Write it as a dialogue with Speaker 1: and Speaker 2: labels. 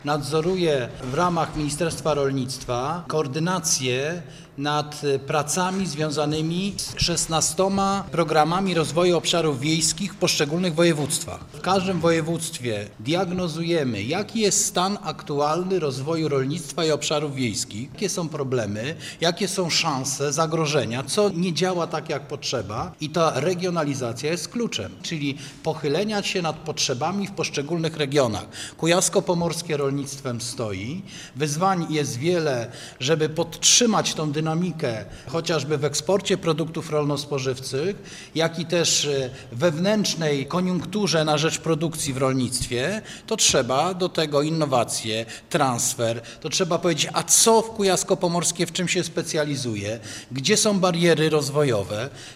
Speaker 1: Nadzoruję w ramach Ministerstwa Rolnictwa koordynację nad pracami związanymi z 16 programami rozwoju obszarów wiejskich w poszczególnych województwach. W każdym województwie diagnozujemy, jaki jest stan aktualny rozwoju rolnictwa i obszarów wiejskich, jakie są problemy, jakie są szanse, zagrożenia, co nie działa tak jak potrzeba i ta regionalizacja jest kluczem, czyli pochylenia się nad potrzebami w poszczególnych regionach. Kujawsko-pomorskie rolnictwem stoi, wyzwań jest wiele, żeby podtrzymać tą dynamikę chociażby w eksporcie produktów rolno-spożywczych, jak i też wewnętrznej koniunkturze na rzecz produkcji w rolnictwie, to trzeba do tego innowacje, transfer, to trzeba powiedzieć, a co w Kujawsko-Pomorskie w czym się specjalizuje, gdzie są bariery rozwojowe.